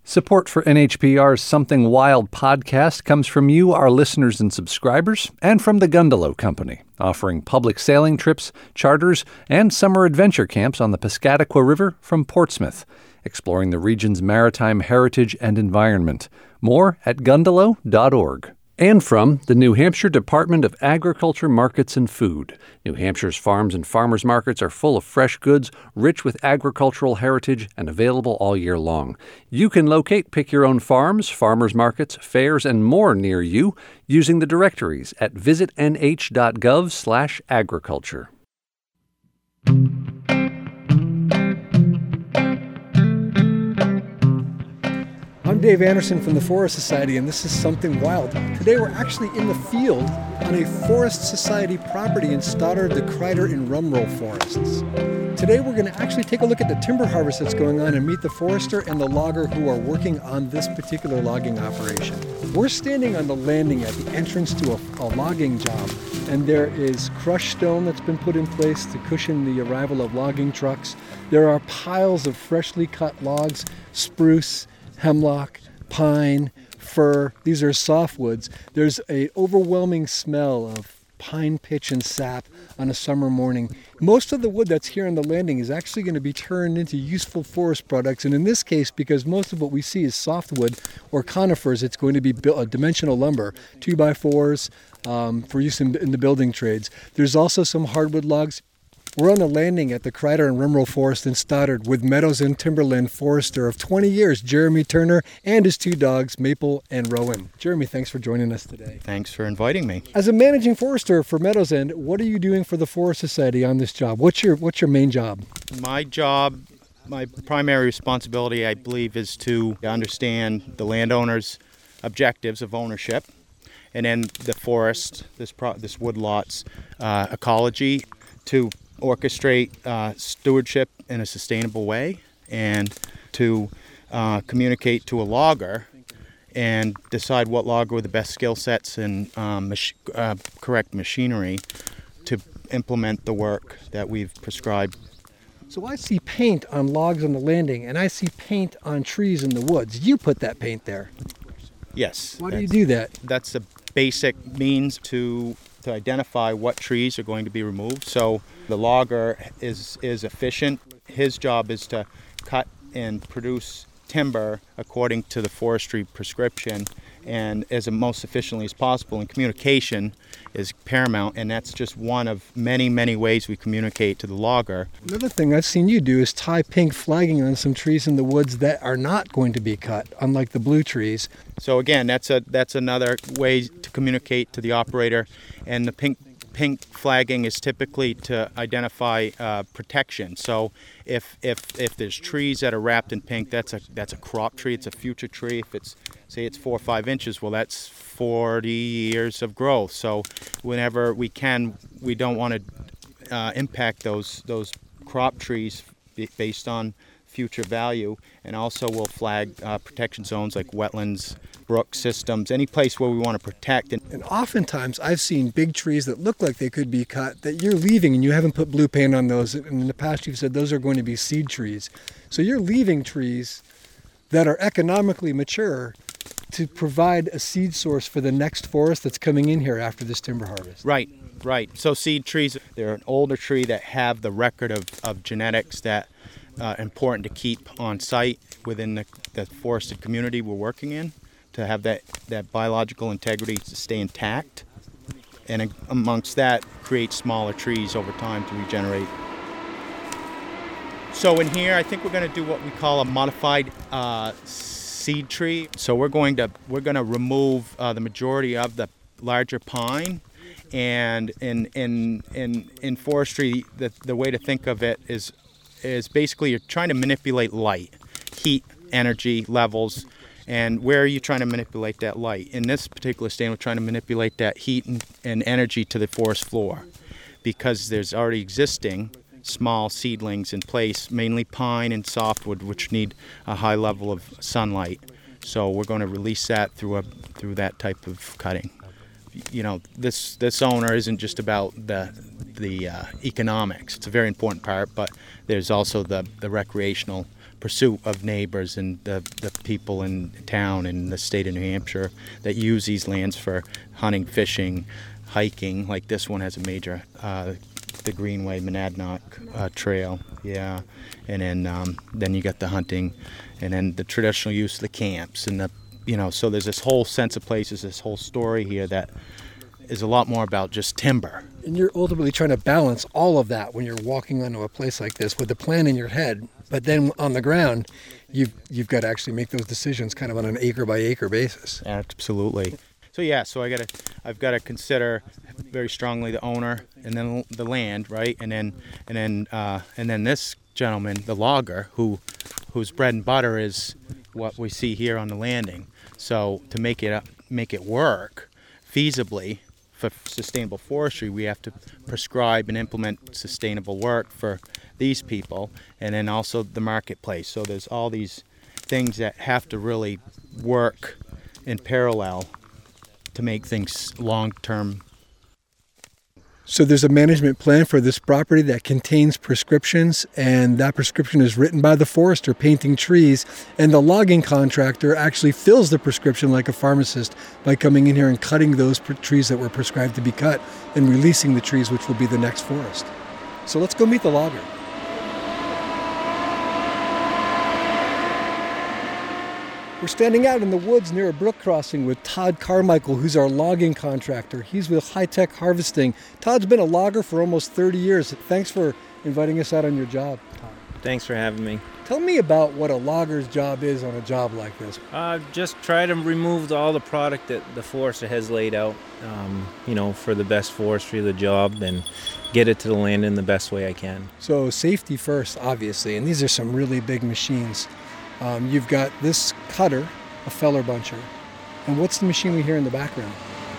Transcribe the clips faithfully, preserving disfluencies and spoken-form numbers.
Support for N H P R's Something Wild podcast comes from you, our listeners and subscribers, and from the Gundalow Company, offering public sailing trips, charters, and summer adventure camps on the Piscataqua River from Portsmouth, exploring the region's maritime heritage and environment. More at gundalow dot org. And from the New Hampshire Department of Agriculture, Markets, and Food. New Hampshire's farms and farmers markets are full of fresh goods, rich with agricultural heritage, and available all year long. You can locate Pick Your Own Farms, farmers markets, fairs, and more near you using the directories at visit n h dot gov slash agriculture. I'm Dave Anderson from the Forest Society, and this is Something Wild. Today we're actually in the field on a Forest Society property in Stoddard, the Kreider and Rumroll forests. Today we're going to actually take a look at the timber harvest that's going on and meet the forester and the logger who are working on this particular logging operation. We're standing on the landing at the entrance to a, a logging job, and there is crushed stone that's been put in place to cushion the arrival of logging trucks. There are piles of freshly cut logs, spruce, hemlock, pine, fir. These are softwoods. There's an overwhelming smell of pine pitch and sap on a summer morning. Most of the wood that's here on the landing is actually going to be turned into useful forest products, and in this case, because most of what we see is softwood or conifers, it's going to be built, uh, dimensional lumber, two by fours um, for use in, in the building trades. There's also some hardwood logs. We're on the landing at the Kreider and Rumroll Forest in Stoddard with Meadows and Timberland forester of twenty years, Jeremy Turner, and his two dogs, Maple and Rowan. Jeremy, thanks for joining us today. Thanks for inviting me. As a managing forester for Meadows End, what are you doing for the Forest Society on this job? What's your what's your main job? My job, my primary responsibility, I believe, is to understand the landowner's objectives of ownership, and then the forest, this pro, this woodlot's uh, ecology, to orchestrate uh, stewardship in a sustainable way, and to uh, communicate to a logger and decide what logger with the best skill sets and um, mach- uh, correct machinery to implement the work that we've prescribed. So I see paint on logs on the landing, and I see paint on trees in the woods. You put that paint there. Yes. Why do you do that? That's a basic means to to identify what trees are going to be removed. So the logger is is efficient. His job is to cut and produce timber according to the forestry prescription and as most efficiently as possible. And communication is paramount, and that's just one of many, many ways we communicate to the logger. Another thing I've seen you do is tie pink flagging on some trees in the woods that are not going to be cut, unlike the blue trees. So again, that's a that's another way to communicate to the operator. And the pink pink flagging is typically to identify uh, protection. So if if if there's trees that are wrapped in pink, that's a that's a crop tree. It's a future tree. If it's say it's four or five inches, well, that's forty years of growth. So whenever we can, we don't want to uh, impact those those crop trees based on future value. And also we'll flag uh, protection zones like wetlands, brook systems, any place where we want to protect. And, and oftentimes I've seen big trees that look like they could be cut that you're leaving, and you haven't put blue paint on those. And in the past you've said those are going to be seed trees. So you're leaving trees that are economically mature to provide a seed source for the next forest that's coming in here after this timber harvest. Right, right. So seed trees, they're an older tree that have the record of, of genetics that are uh, important to keep on site within the, the forested community we're working in, to have that, that biological integrity to stay intact, and amongst that, create smaller trees over time to regenerate. So in here, I think we're going to do what we call a modified uh, seed tree. So we're going to we're going to remove uh, the majority of the larger pine, and in in in in forestry, the the way to think of it is is basically you're trying to manipulate light, heat, energy levels. And where are you trying to manipulate that light? In this particular stand, we're trying to manipulate that heat and, and energy to the forest floor, because there's already existing small seedlings in place, mainly pine and softwood, which need a high level of sunlight. So we're going to release that through a through that type of cutting. You know, this this owner isn't just about the the uh, economics. It's a very important part, but there's also the the recreational pursuit of neighbors and the, the people in town and the state of New Hampshire that use these lands for hunting, fishing, hiking. Like this one has a major, uh, the Greenway Monadnock uh, Trail, yeah. And then um, then you got the hunting, and then the traditional use of the camps, and the, you know, so there's this whole sense of places, this whole story here that is a lot more about just timber. And you're ultimately trying to balance all of that when you're walking onto a place like this with the plan in your head. But then on the ground, you've, you've got to actually make those decisions kind of on an acre by acre basis. Absolutely. So yeah, so I gotta, I've got to consider very strongly the owner and then the land, right? And then, and then, uh, and then this gentleman, the logger, who, whose bread and butter is what we see here on the landing. So to make it, make it work feasibly for sustainable forestry, we have to prescribe and implement sustainable work for these people, and then also the marketplace. So there's all these things that have to really work in parallel to make things long-term. So there's a management plan for this property that contains prescriptions, and that prescription is written by the forester painting trees, and the logging contractor actually fills the prescription like a pharmacist by coming in here and cutting those pr- trees that were prescribed to be cut and releasing the trees which will be the next forest. So let's go meet the logger. We're standing out in the woods near a brook crossing with Todd Carmichael, who's our logging contractor. He's with High Tech Harvesting. Todd's been a logger for almost thirty years. Thanks for inviting us out on your job, Todd. Thanks for having me. Tell me about what a logger's job is on a job like this. Uh, just try to remove all the product that the forester has laid out, um, you know, for the best forestry of the job, and get it to the land in the best way I can. So safety first, obviously, and these are some really big machines. Um, you've got this cutter, a feller buncher, and what's the machine we hear in the background?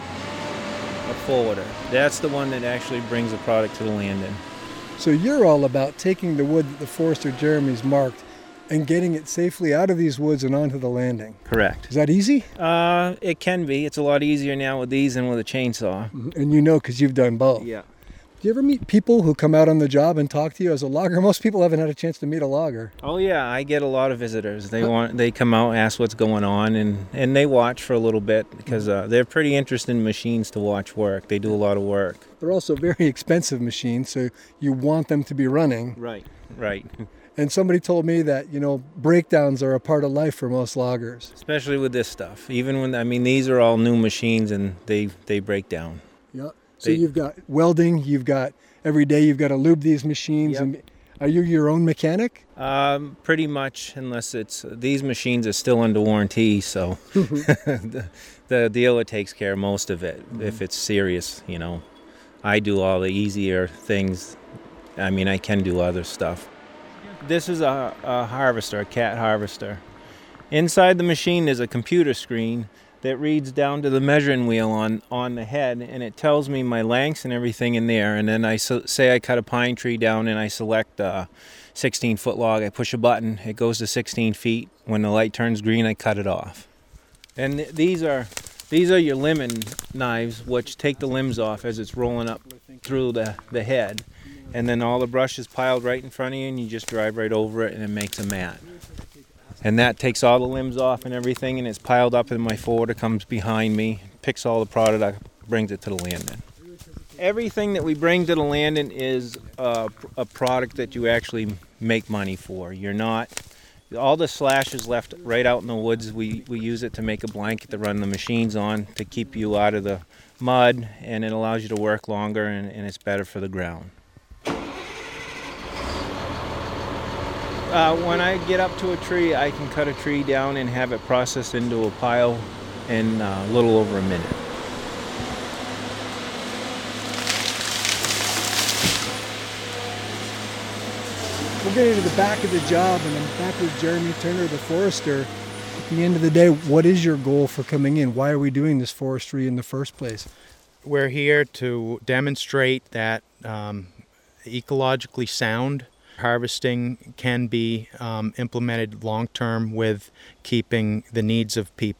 A forwarder. That's the one that actually brings the product to the land in. So you're all about taking the wood that the forester Jeremy's marked and getting it safely out of these woods and onto the landing. Correct. Is that easy? Uh, it can be. It's a lot easier now with these than with a chainsaw. And you know, because you've done both. Yeah. Do you ever meet people who come out on the job and talk to you as a logger? Most people haven't had a chance to meet a logger. Oh yeah, I get a lot of visitors. They want, they come out, ask what's going on, and, and they watch for a little bit because uh, they're pretty interested in machines to watch work. They do a lot of work. They're also very expensive machines, so you want them to be running. Right, right. And somebody told me that, you know, breakdowns are a part of life for most loggers. Especially with this stuff. Even when, I mean, these are all new machines and they, they break down. Yeah. So you've got welding, you've got every day you've got to lube these machines. Yep. And are you your own mechanic? Um, pretty much, unless it's, these machines are still under warranty, so the, the dealer takes care of most of it. Mm-hmm. If it's serious, you know. I do all the easier things. I mean, I can do other stuff. This is a, a harvester, a cat harvester. Inside the machine there's a computer screen that reads down to the measuring wheel on, on the head, and it tells me my lengths and everything in there. And then I so, say I cut a pine tree down and I select a sixteen foot log. I push a button, it goes to sixteen feet. When the light turns green, I cut it off. And th- these are these are your lemon knives, which take the limbs off as it's rolling up through the, the head. And then all the brush is piled right in front of you, and you just drive right over it, and it makes a mat. And that takes all the limbs off and everything, and it's piled up, and my forwarder comes behind me, picks all the product up, brings it to the landing. Everything that we bring to the landing is a, a product that you actually make money for. You're not, all the slash is left right out in the woods. We, we use it to make a blanket to run the machines on to keep you out of the mud, and it allows you to work longer, and, and it's better for the ground. Uh, when I get up to a tree, I can cut a tree down and have it processed into a pile in uh, a little over a minute. We're getting to the back of the job, and I'm back with Jeremy Turner, the forester. At the end of the day, what is your goal for coming in? Why are we doing this forestry in the first place? We're here to demonstrate that um, ecologically sound harvesting can be um, implemented long-term with keeping the needs of people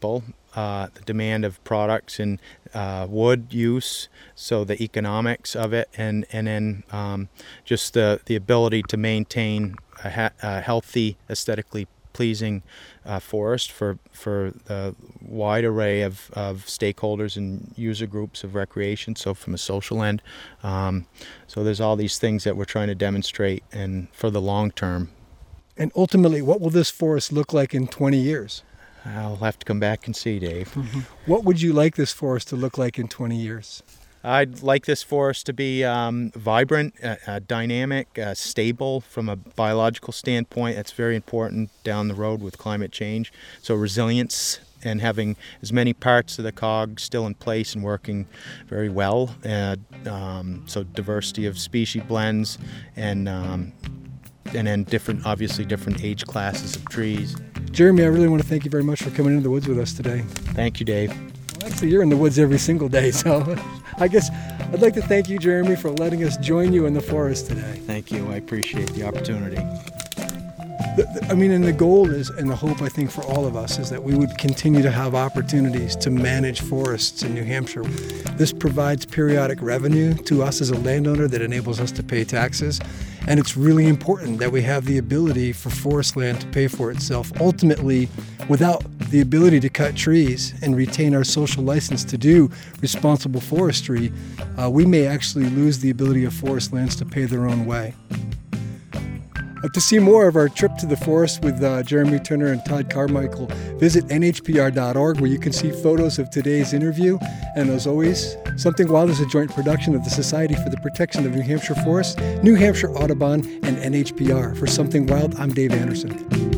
uh, the demand of products and uh, wood use, so the economics of it, and and then um, just the the ability to maintain a, ha- a healthy, aesthetically pleasing uh, forest for for the wide array of, of stakeholders and user groups of recreation. So from a social end, um, so there's all these things that we're trying to demonstrate, and for the long term. And ultimately, what will this forest look like in twenty years? I'll have to come back and see, Dave. Mm-hmm. What would you like this forest to look like in twenty years? I'd like this forest to be um, vibrant, uh, uh, dynamic, uh, stable from a biological standpoint. That's very important down the road with climate change. So resilience and having as many parts of the cog still in place and working very well. Uh, um, so diversity of species blends, and um, and then different, obviously different age classes of trees. Jeremy, I really want to thank you very much for coming into the woods with us today. Thank you, Dave. Well, actually, you're in the woods every single day, so I guess I'd like to thank you, Jeremy, for letting us join you in the forest today. Thank you. I appreciate the opportunity. The, the, I mean, and the goal is, and the hope, I think, for all of us is that we would continue to have opportunities to manage forests in New Hampshire. This provides periodic revenue to us as a landowner that enables us to pay taxes. And it's really important that we have the ability for forest land to pay for itself. Ultimately, without the ability to cut trees and retain our social license to do responsible forestry, uh, we may actually lose the ability of forest lands to pay their own way. Uh, to see more of our trip to the forest with uh, Jeremy Turner and Todd Carmichael, visit N H P R dot org, where you can see photos of today's interview. And as always, Something Wild is a joint production of the Society for the Protection of New Hampshire Forests, New Hampshire Audubon, and N H P R. For Something Wild, I'm Dave Anderson.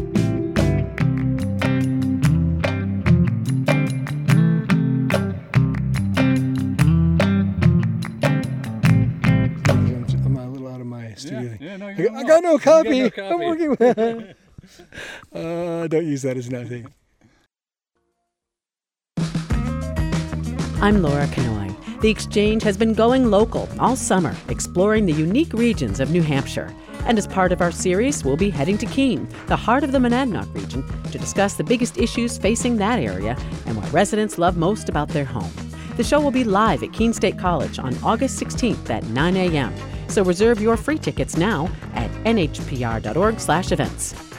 Yeah, yeah, no, I, got, I got no copy. You got no copy. I'm working with uh, don't use that as nothing. I'm Laura Kanoy. The Exchange has been going local all summer, exploring the unique regions of New Hampshire. And as part of our series, we'll be heading to Keene, the heart of the Monadnock region, to discuss the biggest issues facing that area and what residents love most about their home. The show will be live at Keene State College on August sixteenth at nine a.m. So reserve your free tickets now at N H P R dot org slash events.